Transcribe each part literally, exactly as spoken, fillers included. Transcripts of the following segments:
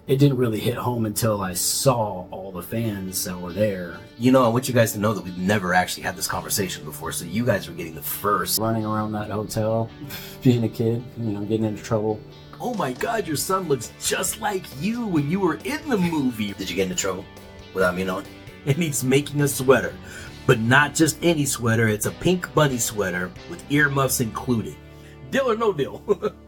it didn't really hit home until I saw all the fans that were there. You know, I want you guys to know that we've never actually had this conversation before, so you guys are getting the first. Running around that hotel, being a kid, you know, getting into trouble. Oh my God, your son looks just like you when you were in the movie. Did you get into trouble without me knowing? And he's making a sweater, but not just any sweater. It's a pink bunny sweater with earmuffs included. Deal or no deal?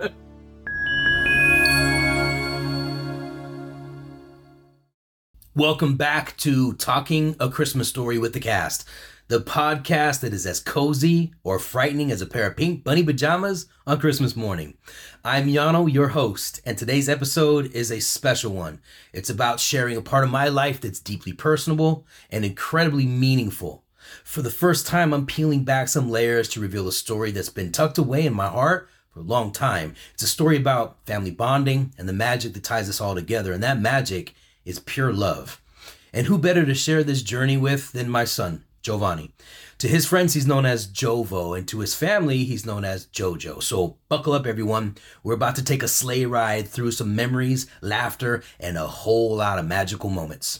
Welcome back to Talking a Christmas Story with the Cast, the podcast that is as cozy or frightening as a pair of pink bunny pajamas on Christmas morning. I'm Yano, your host, and today's episode is a special one. It's about sharing a part of my life that's deeply personable and incredibly meaningful. For the first time, I'm peeling back some layers to reveal a story that's been tucked away in my heart for a long time. It's a story about family bonding and the magic that ties us all together, and that magic is pure love. And who better to share this journey with than my son, Giovanni. To his friends, he's known as Jovo, and to his family, he's known as Jojo. So buckle up, everyone. We're about to take a sleigh ride through some memories, laughter, and a whole lot of magical moments.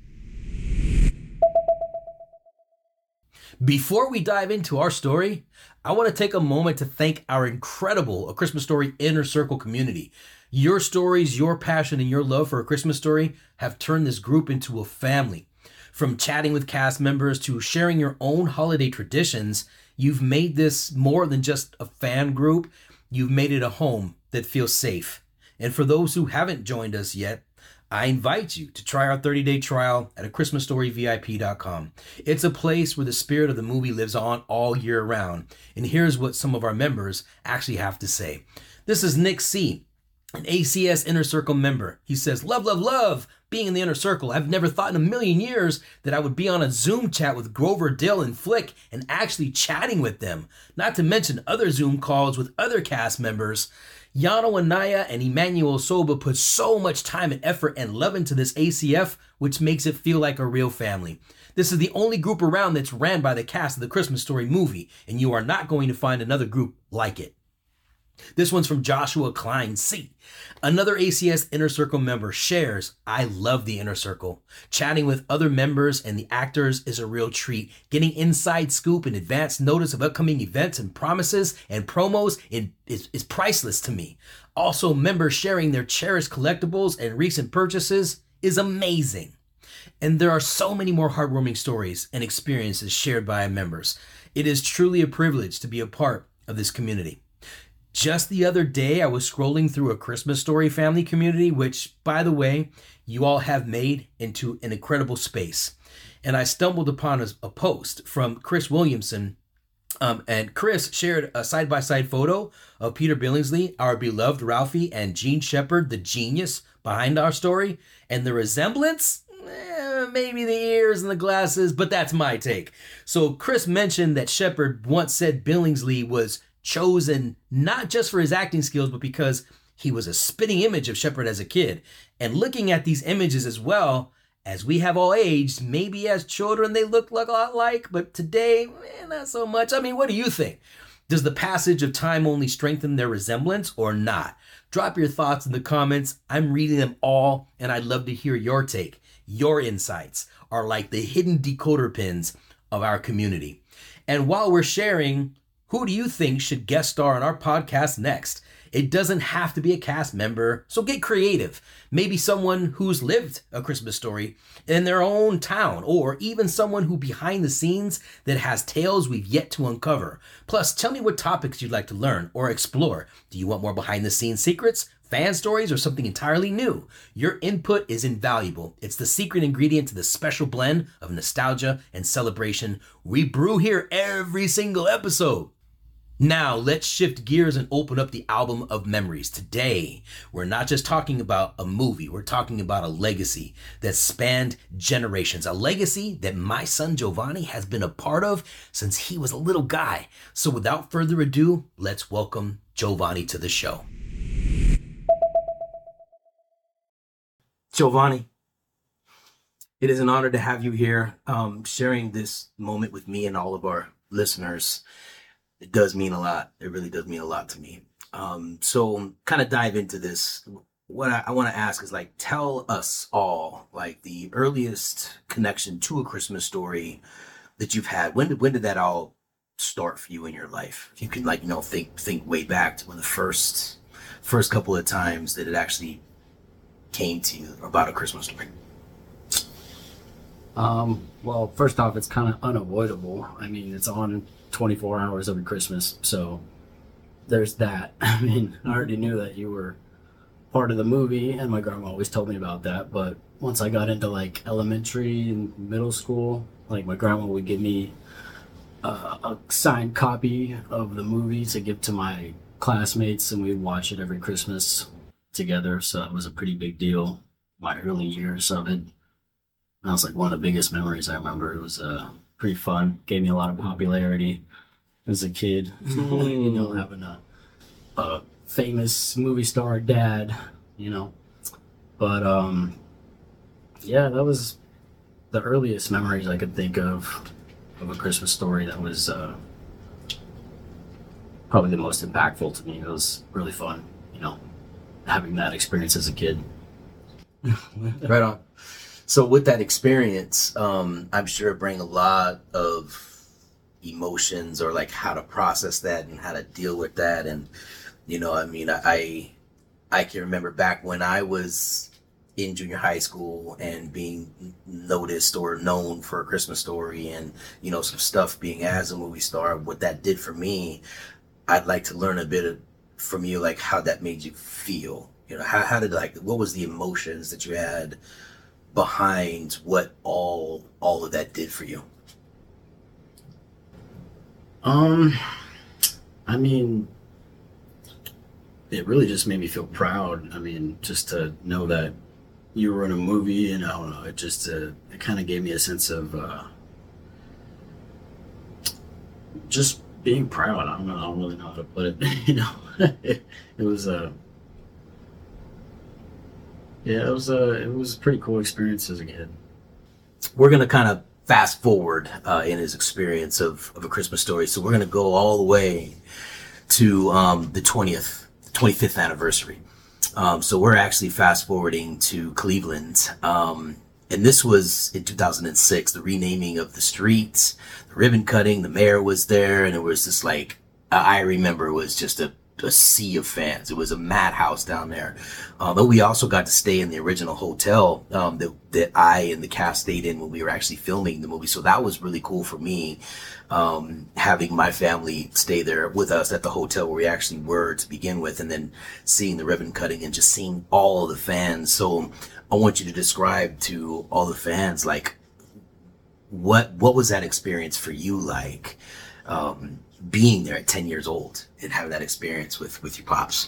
Before we dive into our story, I want to take a moment to thank our incredible A Christmas Story Inner Circle community. Your stories, your passion, and your love for A Christmas Story have turned this group into a family. From chatting with cast members to sharing your own holiday traditions, you've made this more than just a fan group. You've made it a home that feels safe. And for those who haven't joined us yet, I invite you to try our thirty-day trial at a christmas story v i p dot com. It's a place where the spirit of the movie lives on all year round. And here's what some of our members actually have to say. This is Nick C., an A C S Inner Circle member. He says, love, love, love being in the Inner Circle. I've never thought in a million years that I would be on a Zoom chat with Grover, Dill, and Flick and actually chatting with them. Not to mention other Zoom calls with other cast members. Yano Anaya and Emmanuel Soba put so much time and effort and love into this A C F, which makes it feel like a real family. This is the only group around that's ran by the cast of the Christmas Story movie, and you are not going to find another group like it. This one's from Joshua Klein C. Another A C S Inner Circle member shares, I love the Inner Circle. Chatting with other members and the actors is a real treat. Getting inside scoop and advance notice of upcoming events and promises and promos in, is, is priceless to me. Also, members sharing their cherished collectibles and recent purchases is amazing. And there are so many more heartwarming stories and experiences shared by members. It is truly a privilege to be a part of this community. Just the other day, I was scrolling through a Christmas Story family community, which, by the way, you all have made into an incredible space. And I stumbled upon a, a post from Chris Williamson. Um, and Chris shared a side-by-side photo of Peter Billingsley, our beloved Ralphie, and Gene Shepard, the genius behind our story. And the resemblance? Eh, maybe the ears and the glasses, but that's my take. So Chris mentioned that Shepard once said Billingsley was chosen not just for his acting skills, but because he was a spitting image of Shepard as a kid. And looking at these images as well, as we have all aged, maybe as children they look like a lot like, but today, eh, not so much. I mean, what do you think? Does the passage of time only strengthen their resemblance or not? Drop your thoughts in the comments. I'm reading them all, and I'd love to hear your take. Your insights are like the hidden decoder pins of our community. And while we're sharing, who do you think should guest star on our podcast next? It doesn't have to be a cast member, so get creative. Maybe someone who's lived A Christmas Story in their own town, or even someone who behind the scenes that has tales we've yet to uncover. Plus, tell me what topics you'd like to learn or explore. Do you want more behind the scenes secrets, fan stories, or something entirely new? Your input is invaluable. It's the secret ingredient to the special blend of nostalgia and celebration we brew here every single episode. Now, let's shift gears and open up the album of memories. Today, we're not just talking about a movie, we're talking about a legacy that spanned generations, a legacy that my son Giovanni has been a part of since he was a little guy. So without further ado, let's welcome Giovanni to the show. Giovanni, it is an honor to have you here, um, sharing this moment with me and all of our listeners. It does mean a lot. It really does mean a lot to me. Um, so kind of dive into this. what I, I want to ask is like, tell us all like the earliest connection to A Christmas Story that you've had. When did when did that all start for you in your life? If you could like you know think think way back to when the first first couple of times that it actually came to you about A Christmas Story. Um, well, first off, it's kind of unavoidable. I mean, it's on twenty-four hours every Christmas, so there's that. I mean, I already knew that you were part of the movie, and my grandma always told me about that. But once I got into like elementary and middle school, like my grandma would give me uh, a signed copy of the movie to give to my classmates, and we'd watch it every Christmas together. So it was a pretty big deal. My early years of it. That was like one of the biggest memories I remember. It was uh, pretty fun. Gave me a lot of popularity as a kid. You know, having a, a famous movie star dad, you know. But um, yeah, that was the earliest memories I could think of of A Christmas Story. That was uh, probably the most impactful to me. It was really fun, you know, having that experience as a kid. Right on. So with that experience, um, I'm sure it bring a lot of emotions or like how to process that and how to deal with that. And, you know, I mean, I, I can remember back when I was in junior high school and being noticed or known for A Christmas Story and, you know, some stuff being as a movie star, what that did for me. I'd like to learn a bit of, from you, like how that made you feel, you know, how, how did like, what was the emotions that you had behind what all all of that did for you? Um, I mean, it really just made me feel proud. I mean, just to know that you were in a movie, and I don't know, it just uh, it kind of gave me a sense of uh, just being proud. I don't know, I don't really know how to put it. You know, it, it was a uh, yeah, it was a it was a pretty cool experience as a kid. We're gonna kind of fast forward uh, in his experience of, of A Christmas Story. So we're gonna go all the way to um, the twentieth, twenty-fifth anniversary. Um, so we're actually fast forwarding to Cleveland. Um, and this was in two thousand six, the renaming of the streets, the ribbon cutting, the mayor was there, and it was just like, I remember it was just a a sea of fans. It was a madhouse down there. Um, but we also got to stay in the original hotel um, that, that I and the cast stayed in when we were actually filming the movie. So that was really cool for me, um, having my family stay there with us at the hotel where we actually were to begin with, and then seeing the ribbon cutting and just seeing all of the fans. So I want you to describe to all the fans, like, what what was that experience for you like? Um, being there at ten years old and having that experience with, with your pops.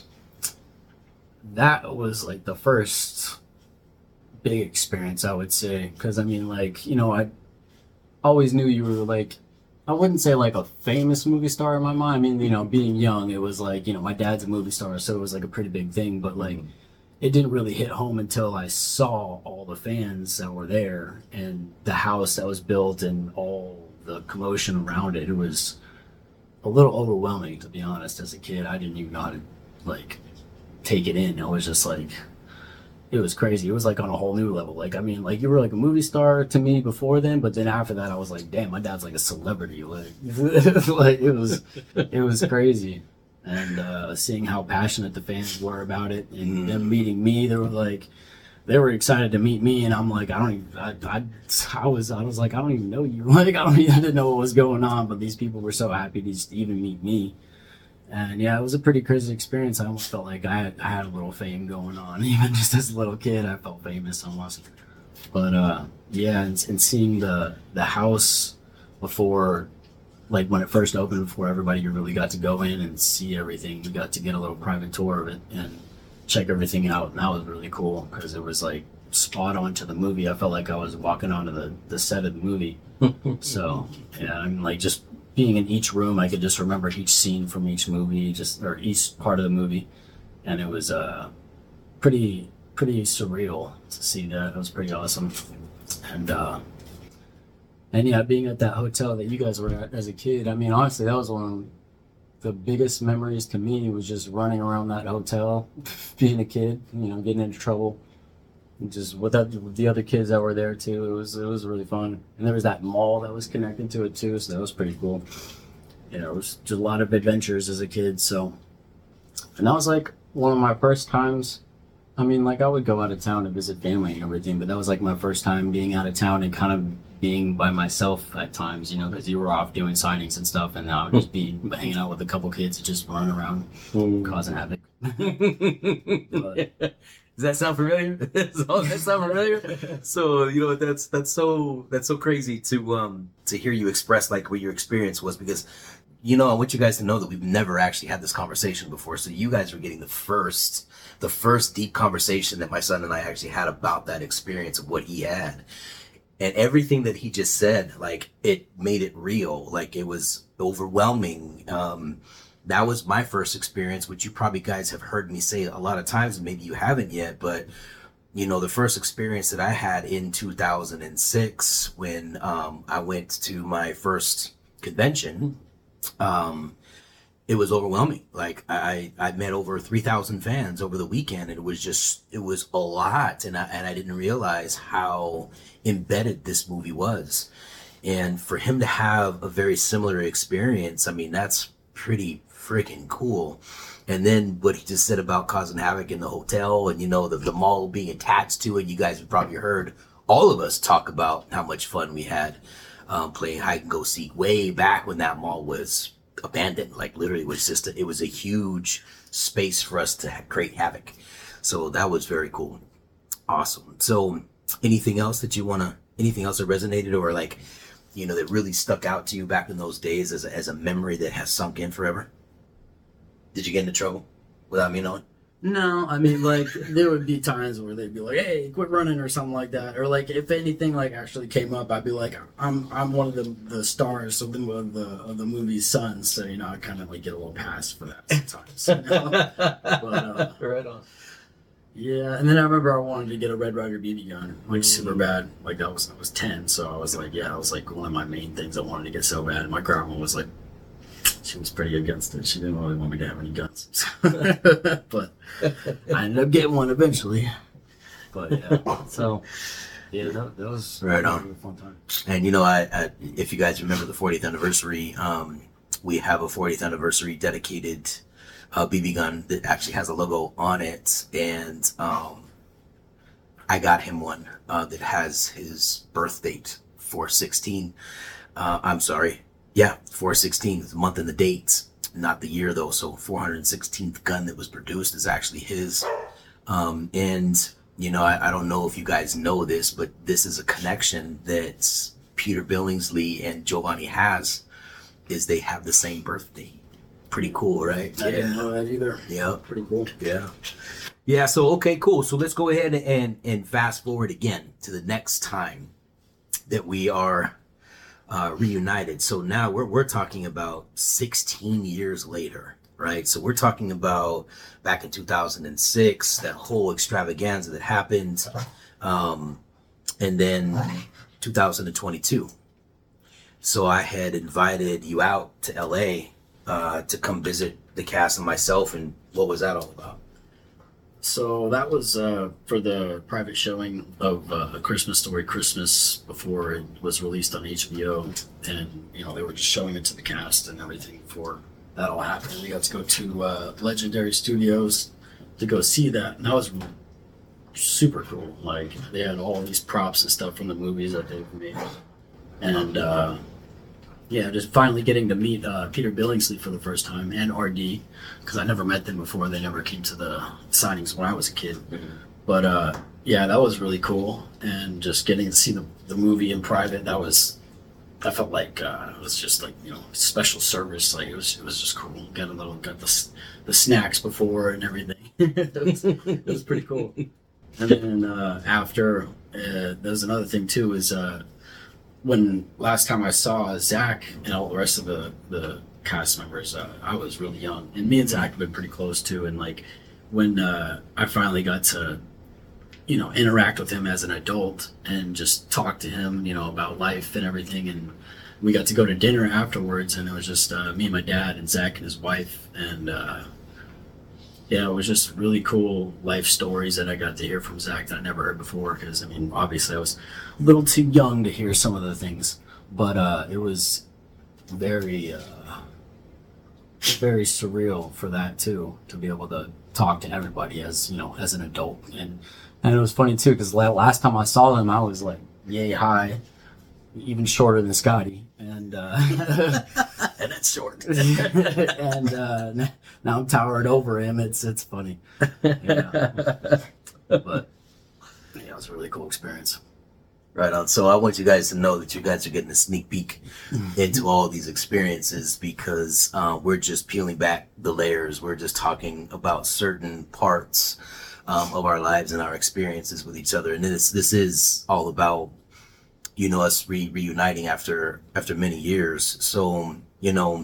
That was like the first big experience, I would say. Cause I mean, like, you know, I always knew you were like, I wouldn't say like a famous movie star in my mind. I mean, you know, being young, it was like, you know, my dad's a movie star, so it was like a pretty big thing, but like, it didn't really hit home until I saw all the fans that were there and the house that was built and all the commotion around it. It was a little overwhelming, to be honest. As a kid, I didn't even know how to like take it in. It was just like, it was crazy. It was like on a whole new level. Like, I mean, like you were like a movie star to me before then, but then after that I was like, damn, my dad's like a celebrity. Like, like it was it was crazy. And uh seeing how passionate the fans were about it, and them meeting me, they were like, they were excited to meet me, and I'm like, I don't even, I, I, I was, I was like, I don't even know you. Like, I don't even know what was going on, but these people were so happy to just even meet me. And yeah, it was a pretty crazy experience. I almost felt like I had, I had a little fame going on. Even just as a little kid, I felt famous almost. But uh, yeah, and, and seeing the, the house before, like when it first opened, before everybody really got to go in and see everything, we got to get a little private tour of it and check everything out, and that was really cool because it was like spot on to the movie. I felt like I was walking onto the, the set of the movie. So yeah, I'm like just being in each room, I could just remember each scene from each movie, just or each part of the movie, and it was uh pretty pretty surreal to see that. It was pretty awesome. And uh and yeah, being at that hotel that you guys were at as a kid, I mean, honestly, that was one the biggest memories to me was just running around that hotel, being a kid, you know, getting into trouble, and just with, that, with the other kids that were there too. It was it was really fun, and there was that mall that was connected to it too, so that was pretty cool. You know, it was just a lot of adventures as a kid. So, and that was like one of my first times. I mean, like I would go out of town to visit family and everything, but that was like my first time being out of town and kind of being by myself at times, you know, because you were off doing signings and stuff, and I would just be hanging out with a couple kids and just running around causing havoc. But, Does that sound familiar? Does that sound familiar? So you know that's that's so that's so crazy to um to hear you express like what your experience was, because you know I want you guys to know that we've never actually had this conversation before. So you guys were getting the first the first deep conversation that my son and I actually had about that experience of what he had. And everything that he just said, like, it made it real. Like, it was overwhelming. Um, that was my first experience, which you probably guys have heard me say a lot of times, and maybe you haven't yet. But, you know, the first experience that I had in two thousand six when um, I went to my first convention, um, it was overwhelming. Like, I, I met over three thousand fans over the weekend, and it was just, it was a lot. And I, and I didn't realize how embedded this movie was. And for him to have a very similar experience, I mean, that's pretty freaking cool. And then what he just said about causing havoc in the hotel and, you know, the, the mall being attached to it. You guys have probably heard all of us talk about how much fun we had um, playing hide and go seek way back when that mall was abandoned. Like, literally, it was just a, it was a huge space for us to ha- create havoc. So that was very cool. Awesome. So anything else that you want to, anything else that resonated or like, you know, that really stuck out to you back in those days as a, as a memory that has sunk in forever? Did you get into trouble without me knowing? no, I mean, like, there would be times where they'd be like, "Hey, quit running," or something like that. Or like, if anything like actually came up, I'd be like, "I'm I'm one of the the stars of the of the of the movie's Sons," so you know, I kind of like get a little pass for that sometimes. You know? But uh, Right on. yeah, and then I remember I wanted to get a Red Ryder B B gun, like super bad. Like that was I was ten, so I was like, yeah, that was like one of my main things I wanted to get so bad. And my grandma was like, she was pretty against it. She didn't really want me to have any guns. But I ended up getting one eventually. But yeah, so yeah, that, that was Right that was on. a really fun time. And you know, I, I if you guys remember the fortieth anniversary, um, we have a fortieth anniversary dedicated uh, B B gun that actually has a logo on it, and um, I got him one uh, that has his birth date, four sixteen. Uh, I'm sorry, yeah, four sixteen is the month and the date, not the year though. So four hundred sixteenth gun that was produced is actually his. Um, and you know, I, I don't know if you guys know this, but this is a connection that Peter Billingsley and Giovanni has, is they have the same birthday. Pretty cool, right? I didn't know that either. Yeah. Pretty cool. Yeah. Yeah, so okay, cool. So let's go ahead and, and fast forward again to the next time that we are uh, reunited. So now we're we're talking about sixteen years later, right? So we're talking about back in two thousand six, that whole extravaganza that happened, um, and then two thousand twenty-two. So I had invited you out to L A uh, to come visit the cast and myself, and what was that all about? So that was uh, for the private showing of uh, A Christmas Story Christmas before it was released on H B O. And, you know, they were just showing it to the cast and everything before that all happened. We got to go to uh, Legendary Studios to go see that. And that was super cool. Like, they had all these props and stuff from the movies that they've made. And, uh, yeah, just finally getting to meet uh, Peter Billingsley for the first time, and R D, because I never met them before. They never came to the signings when I was a kid. Mm-hmm. But uh, yeah, that was really cool. And just getting to see the, the movie in private, that was, I felt like uh, it was just like, you know, special service. Like, it was it was just cool. Got a little, got the, the snacks before and everything. it, was, it was pretty cool. And then uh, after, uh, there's another thing too, is uh, when last time I saw Zach and all the rest of the, the cast members, uh, I was really young. And me and Zach have been pretty close too. And like when uh, I finally got to, you know, interact with him as an adult and just talk to him, you know, about life and everything. And we got to go to dinner afterwards, and it was just uh, me and my dad and Zach and his wife, and uh, yeah, it was just really cool life stories that I got to hear from Zach that I never heard before. Because I mean, obviously, I was a little too young to hear some of the things, but uh, it was very, uh, very surreal for that too, to be able to talk to everybody as you know, as an adult, and and it was funny too because last time I saw him, I was like yay high, even shorter than Scotty, and uh, And that's short. and uh, now I'm towered over him. It's it's funny, yeah. But yeah, it was a really cool experience. Right on. So I want you guys to know that you guys are getting a sneak peek into all these experiences because uh, we're just peeling back the layers. We're just talking about certain parts um, of our lives and our experiences with each other. And this this is all about, you know, us re- reuniting after after many years. So, you know,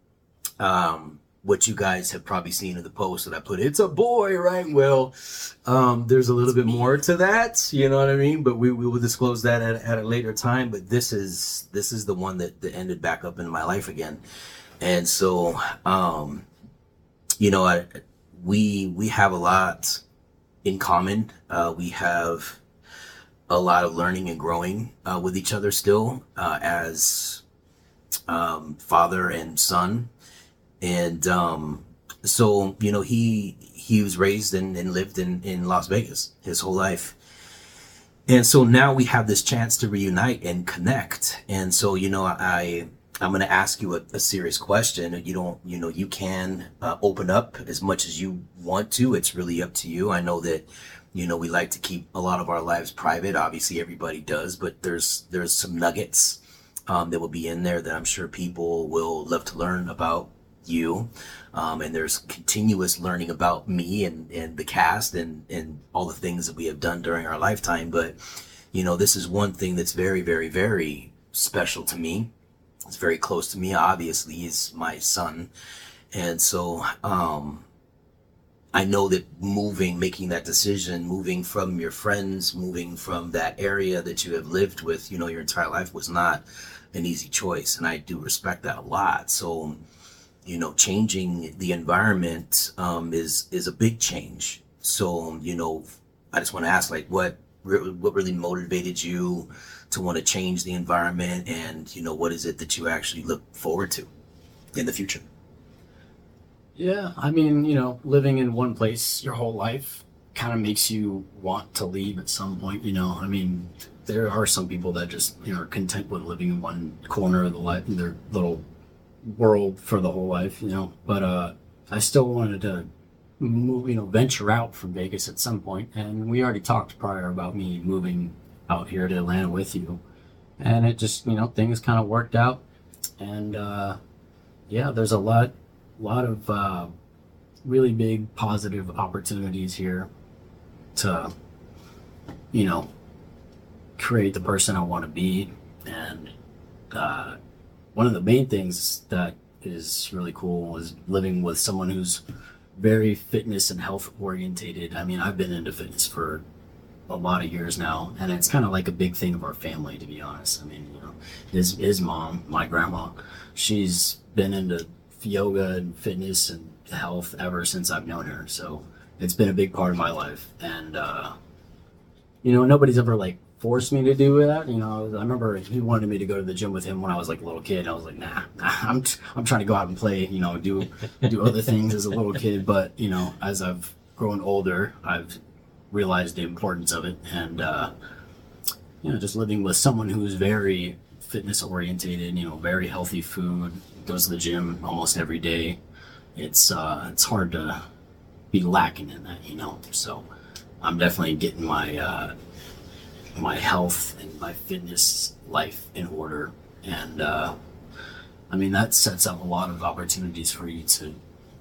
um, what you guys have probably seen in the post that I put, it's a boy, right? Well, um, there's a little bit more to that, you know what I mean? But we, we will disclose that at, at a later time. But this is this is the one that, that ended back up in my life again. And so, um, you know, I, we we have a lot in common. Uh, we have a lot of learning and growing uh, with each other still uh, as um, father and son. And um, so, you know, he he was raised and, and lived in, in Las Vegas his whole life. And so now we have this chance to reunite and connect. And so, you know, I, I'm going to ask you a, a serious question. You don't, you know, you can uh, open up as much as you want to. It's really up to you. I know that, you know, we like to keep a lot of our lives private. Obviously, everybody does, but there's there's some nuggets um, that will be in there that I'm sure people will love to learn about you. Um, and there's continuous learning about me and, and the cast and, and all the things that we have done during our lifetime. But, you know, this is one thing that's very, very, very special to me. It's very close to me. Obviously, he's my son. And so, um, I know that moving, making that decision, moving from your friends, moving from that area that you have lived with, you know, your entire life was not an easy choice. And I do respect that a lot. So, you know, changing the environment um, is is a big change. So, you know, I just want to ask, like, what what really motivated you to want to change the environment, and you know, what is it that you actually look forward to in the future? Yeah, I mean, you know, living in one place your whole life kind of makes you want to leave at some point. You know, I mean, there are some people that just, you know, are content with living in one corner of the life, their little world for the whole life, you know. But uh, I still wanted to move, you know, venture out from Vegas at some point. And we already talked prior about me moving out here to Atlanta with you, and it just, you know, things kind of worked out. And uh, yeah, there's a lot, lot of uh, really big positive opportunities here to, you know, create the person I want to be. And uh, one of the main things that is really cool is living with someone who's very fitness and health orientated. I mean, I've been into fitness for a lot of years now, and it's kind of like a big thing of our family, to be honest. I mean, you know, his his mom, my grandma, she's been into yoga and fitness and health ever since I've known her. So it's been a big part of my life. And uh, you know, nobody's ever like forced me to do that. You know, I remember he wanted me to go to the gym with him when I was like a little kid. I was like, nah, nah I'm t- I'm trying to go out and play. You know, do do other things as a little kid. But you know, as I've grown older, I've realized the importance of it. And uh, you know, just living with someone who's very fitness orientated, you know, very healthy food, goes to the gym almost every day. It's uh, it's hard to be lacking in that, you know. So I'm definitely getting my uh, my health and my fitness life in order. And uh, I mean, that sets up a lot of opportunities for you to,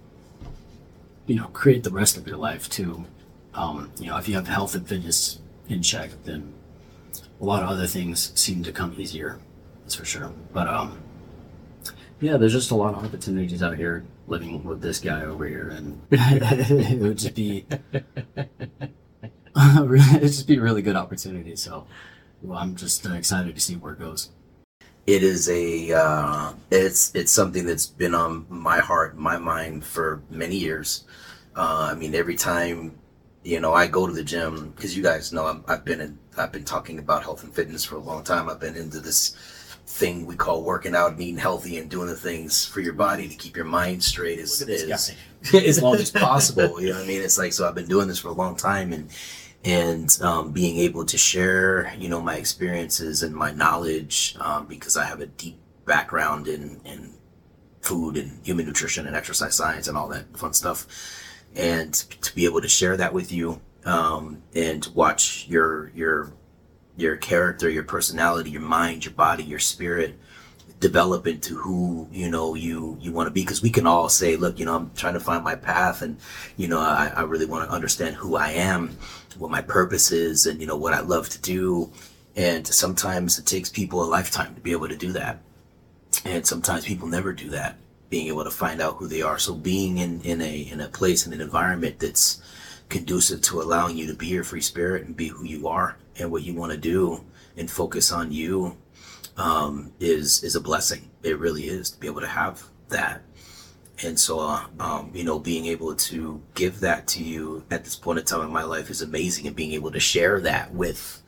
you know, create the rest of your life too. Um, you know, if you have health and fitness in check, then a lot of other things seem to come easier. That's for sure. But um, yeah, there's just a lot of opportunities out here living with this guy over here, and it would just be it'd just be a really good opportunity. So well, I'm just uh, excited to see where it goes. it is a uh, it's it's something that's been on my heart, my mind for many years. Uh, I mean, every time, you know, I go to the gym, because you guys know I'm, I've been in, I've been talking about health and fitness for a long time. I've been into this thing we call working out and eating healthy and doing the things for your body to keep your mind straight as, as, as long as possible. You know what I mean? It's like, so I've been doing this for a long time, and and um, being able to share, you know, my experiences and my knowledge, um, because I have a deep background in, in food and human nutrition and exercise science and all that fun stuff. And to be able to share that with you, um, and to watch your your your character, your personality, your mind, your body, your spirit develop into who, you know, you you want to be. Because we can all say, look, you know, I'm trying to find my path, and you know, I, I really want to understand who I am, what my purpose is, and you know, what I love to do. And sometimes it takes people a lifetime to be able to do that, and sometimes people never do that, being able to find out who they are. So being in, in a in a place, in an environment that's conducive to allowing you to be your free spirit and be who you are and what you want to do and focus on you, um, is is a blessing. It really is, to be able to have that. And so, uh, um, you know, being able to give that to you at this point in time in my life is amazing, and being able to share that with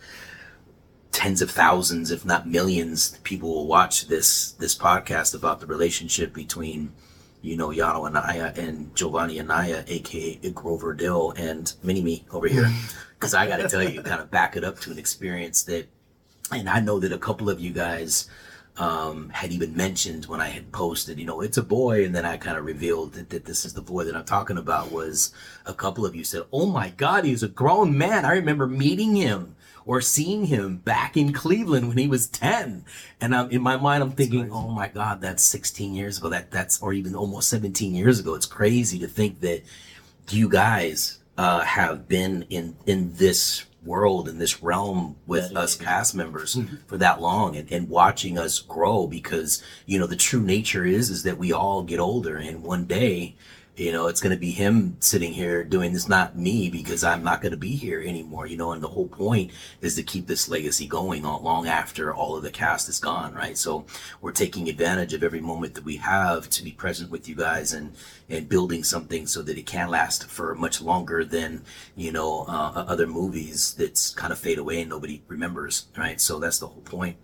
tens of thousands, if not millions, people will watch this this podcast about the relationship between, you know, Yano Anaya and Giovanni Anaya, aka Grover Dill, and Mini Me over here. Because I got to tell you, kind of back it up to an experience that, and I know that a couple of you guys um, had even mentioned when I had posted, you know, it's a boy, and then I kind of revealed that, that this is the boy that I'm talking about. Was a couple of you said, oh my God, he's a grown man. I remember meeting him or seeing him back in Cleveland when he was ten. And I'm, in my mind, I'm thinking, oh my God, that's sixteen years ago. That that's, or even almost seventeen years ago. It's crazy to think that you guys uh, have been in, in this world, in this realm with yeah, us yeah. cast members for that long, and, and watching us grow. Because, you know, the true nature is, is that we all get older, and one day, you know, it's going to be him sitting here doing this, not me, because I'm not going to be here anymore, you know, and the whole point is to keep this legacy going all, long after all of the cast is gone, right? So we're taking advantage of every moment that we have to be present with you guys, and, and building something so that it can last for much longer than, you know, uh, other movies that's kind of fade away and nobody remembers, right? So that's the whole point.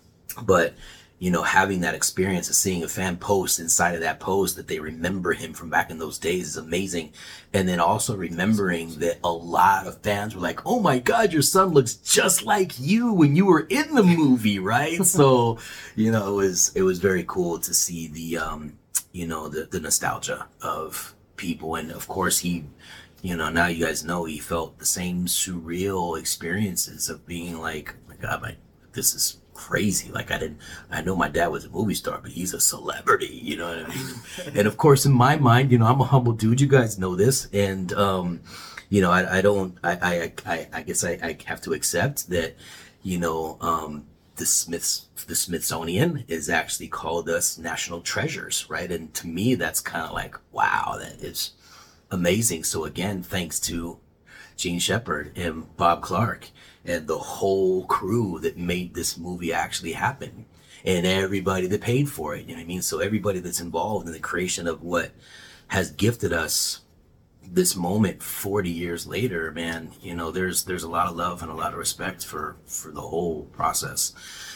But you know, having that experience of seeing a fan post inside of that post that they remember him from back in those days is amazing. And then also remembering that a lot of fans were like, oh my God, your son looks just like you when you were in the movie, right? So, you know, it was, it was very cool to see the, um, you know, the, the nostalgia of people. And of course he, you know, now you guys know he felt the same surreal experiences of being like, oh my God, my, this is crazy. Like, I didn't, I know my dad was a movie star, but he's a celebrity, you know what I mean? And of course, in my mind, you know, I'm a humble dude. You guys know this. And, um, you know, I, I don't, I, I, I, I guess I, I have to accept that, you know, um, the Smiths, the Smithsonian is actually called us national treasures, right? And to me, that's kind of like, wow, that is amazing. So again, thanks to Gene Shepard and Bob Clark and the whole crew that made this movie actually happen, and everybody that paid for it, you know what I mean? So everybody that's involved in the creation of what has gifted us this moment forty years later, man, you know, there's there's a lot of love and a lot of respect for for the whole process.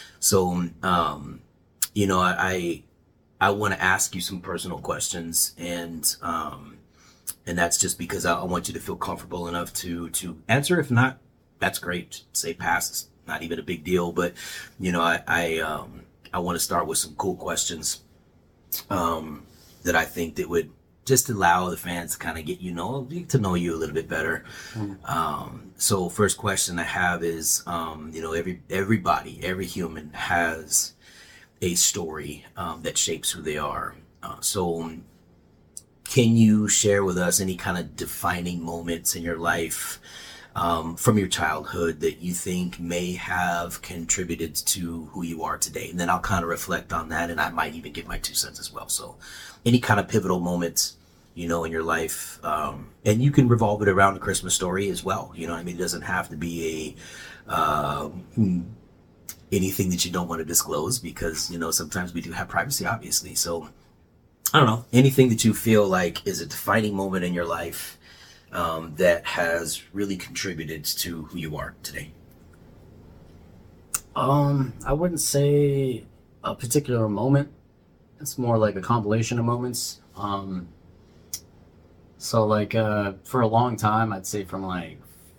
So, um, you know, I I want to ask you some personal questions, and um, and that's just because I, I want you to feel comfortable enough to to answer. If not, that's great. Say pass. It's not even a big deal. But, you know, I I, um, I want to start with some cool questions um, that I think that would just allow the fans to kind of get, you know, to know you a little bit better. Mm-hmm. Um, so first question I have is, um, you know, every everybody, every human has a story um, that shapes who they are. Uh, so can you share with us any kind of defining moments in your life Um, from your childhood that you think may have contributed to who you are today? And then I'll kind of reflect on that, and I might even give my two cents as well. So any kind of pivotal moments, you know, in your life, um, and you can revolve it around a Christmas story as well. You know what I mean? It doesn't have to be a, uh, anything that you don't want to disclose, because, you know, sometimes we do have privacy, obviously. So I don't know, anything that you feel like is a defining moment in your life um, that has really contributed to who you are today. Um, I wouldn't say a particular moment. It's more like a compilation of moments. Um, so like uh, for a long time, I'd say from like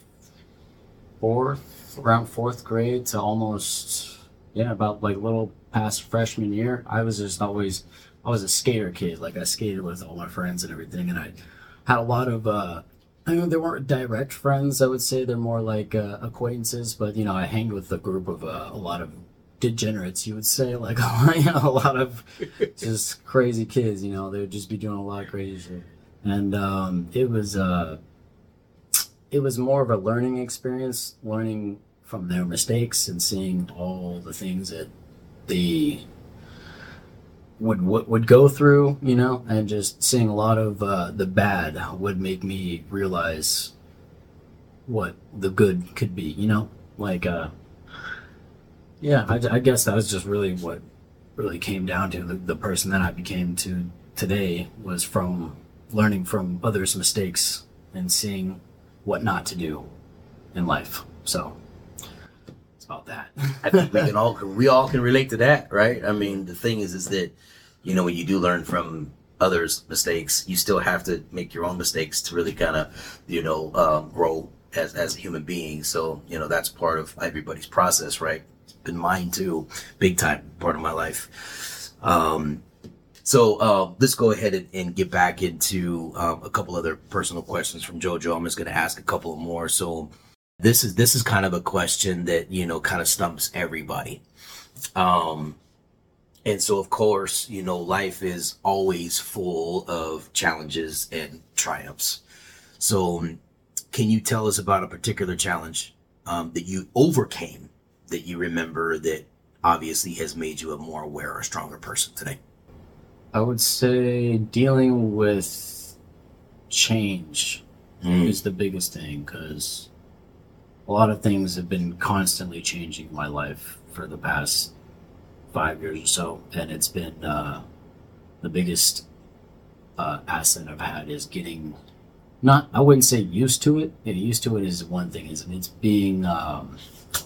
fourth, around fourth grade to almost, yeah, about like little past freshman year, I was just always, I was a skater kid. Like I skated with all my friends and everything, and I had a lot of, uh, I mean, they weren't direct friends. I would say they're more like uh, acquaintances, but you know, I hanged with a group of uh, a lot of degenerates, you would say, like you know, a lot of just crazy kids. You know, they would just be doing a lot of crazy shit, and um, it was uh, it was more of a learning experience, learning from their mistakes and seeing all the things that they would would, would go through, you know, and just seeing a lot of uh, the bad would make me realize what the good could be, you know, like uh, yeah, I, I guess that was just really what really came down to the, the person that I became to today was from learning from others' mistakes and seeing what not to do in life. So it's about that. I think we can all we all can relate to that, right? I mean, the thing is, is that, you know, when you do learn from others' mistakes, you still have to make your own mistakes to really kind of, you know, um, grow as as a human being. So, you know, that's part of everybody's process, right? It's been mine too, big time part of my life. Um, so uh, let's go ahead and, and get back into um, a couple other personal questions from JoJo. I'm just going to ask a couple more. So this is this is kind of a question that, you know, kind of stumps everybody. Um, and so, of course, you know, life is always full of challenges and triumphs. So can you tell us about a particular challenge um, that you overcame, that you remember, that obviously has made you a more aware or stronger person today? I would say dealing with change Mm. is the biggest thing, because a lot of things have been constantly changing in my life for the past five years or so, and it's been uh, the biggest uh, asset I've had is getting not I wouldn't say used to it. Yeah, used to it is one thing. Is it's being um,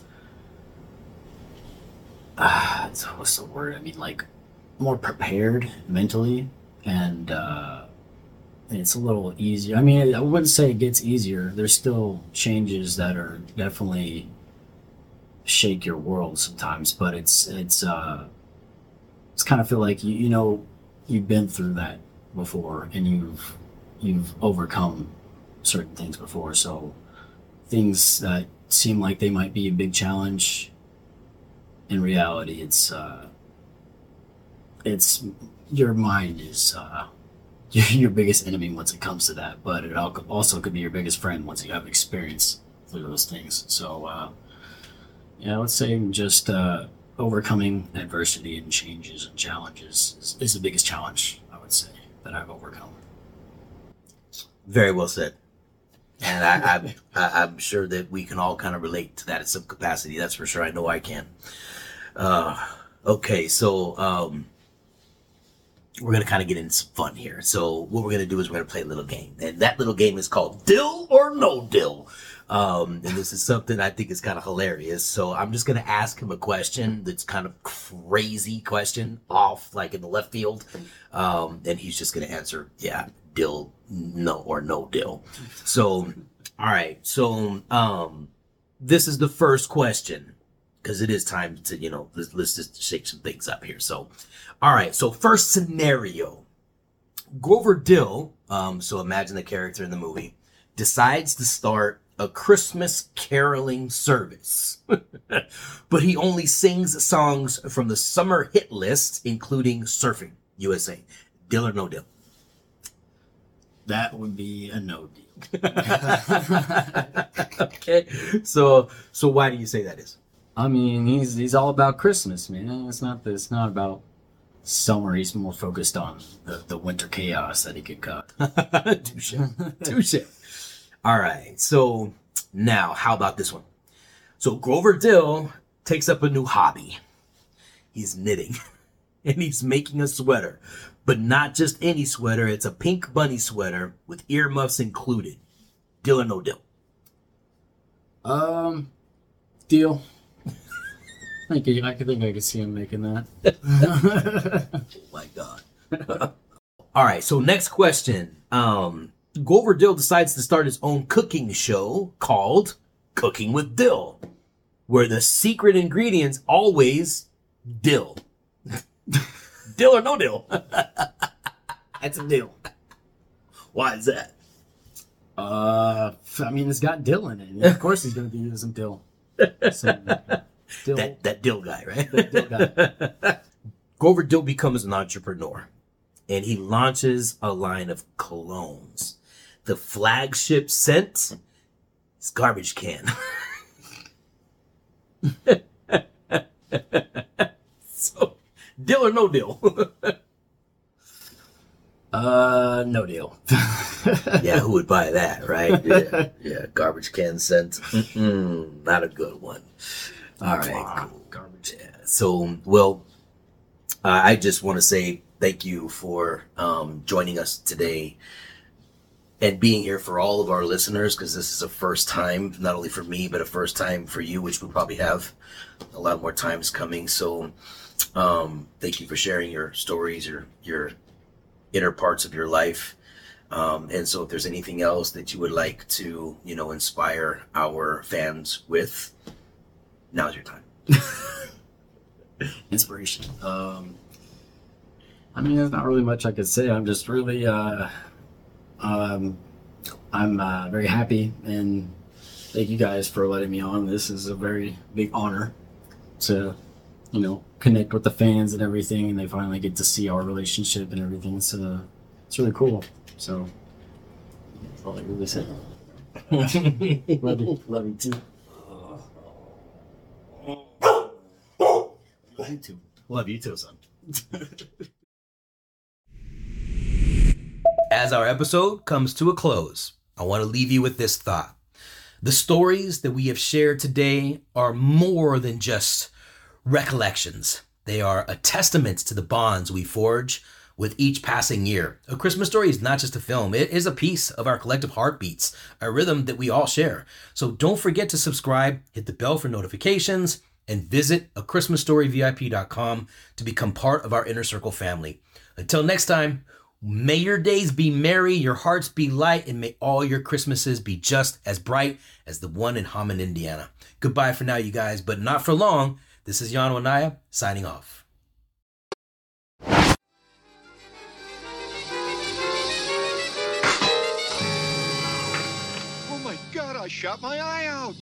uh, what's the word? I mean, like more prepared mentally, and uh, it's a little easier. I mean, I wouldn't say it gets easier. There's still changes that are definitely shake your world sometimes, but it's it's uh, it's kind of feel like you you know you've been through that before, and you've you've overcome certain things before. So things that seem like they might be a big challenge, in reality, it's uh, it's your mind is uh, your biggest enemy once it comes to that, but it also could be your biggest friend once you have experience through those things. So uh, yeah, let's say just uh, overcoming adversity and changes and challenges is, is the biggest challenge, I would say, that I've overcome. Very well said. And I, I, I, I'm sure that we can all kind of relate to that in some capacity. That's for sure. I know I can. Uh, okay, so um, we're going to kind of get into some fun here. So what we're going to do is we're going to play a little game. And that little game is called Dill or No Dill. Um, and this is something I think is kind of hilarious. So I'm just going to ask him a question that's kind of crazy question, off like in the left field. Um, and he's just going to answer, yeah, dill, no, or no dill. So, all right. So um, this is the first question, because it is time to, you know, let's, let's just shake some things up here. So, all right. So first scenario, Grover Dill, um, so imagine the character in the movie, decides to start a Christmas caroling service. But he only sings songs from the summer hit list, including Surfing U S A. Dill or no dill? That would be a no deal. Okay. So so why do you say that is? I mean, he's he's all about Christmas, man. It's not it's not about summer. He's more focused on the, the winter chaos that he could cause. Touche. Touche. All right. So now, how about this one? So Grover Dill takes up a new hobby. He's knitting. And he's making a sweater. But not just any sweater. It's a pink bunny sweater with earmuffs included. Deal or no deal? Um, deal. I think I could think I could see him making that. Oh my God. All right, so next question. Um, Grover Dill decides to start his own cooking show called Cooking with Dill, where the secret ingredient's always dill. Dill or no dill? That's a deal. Why is that? Uh, I mean, it's got dill in it. Of course, he's going to be using dill. So, dill. That that dill guy, right? That dill guy. Grover Dill becomes an entrepreneur, and he launches a line of colognes. The flagship scent is Garbage Can. So, deal or no deal? Uh, no deal. Yeah, who would buy that, right? Yeah, yeah. Garbage can scent. Mm-mm, not a good one. All right, Wow. cool. Garbage. Yeah. So, well, uh, I just want to say thank you for um, joining us today and being here for all of our listeners, because this is a first time, not only for me, but a first time for you, which we'll probably have a lot more times coming. So, um, thank you for sharing your stories, your your inner parts of your life. Um, and so if there's anything else that you would like to, you know, inspire our fans with, now's your time. Inspiration. Um, I mean, there's not really much I could say. I'm just really, uh, um, I'm uh, very happy, and thank you guys for letting me on. This is a very big honor to, you know, connect with the fans and everything, and they finally get to see our relationship and everything. So it's really cool. So that's all I really say. Love you, love you too. Love you too. Love you too, son. As our episode comes to a close, I want to leave you with this thought. The stories that we have shared today are more than just recollections. They are a testament to the bonds we forge with each passing year. A Christmas Story is not just a film. It is a piece of our collective heartbeats, a rhythm that we all share. So don't forget to subscribe, hit the bell for notifications, and visit a christmas story v i p dot com to become part of our Inner Circle family. Until next time, may your days be merry, your hearts be light, and may all your Christmases be just as bright as the one in Hammond, Indiana. Goodbye for now, you guys, but not for long. This is Yano Anaya signing off. Oh my God, I shot my eye out.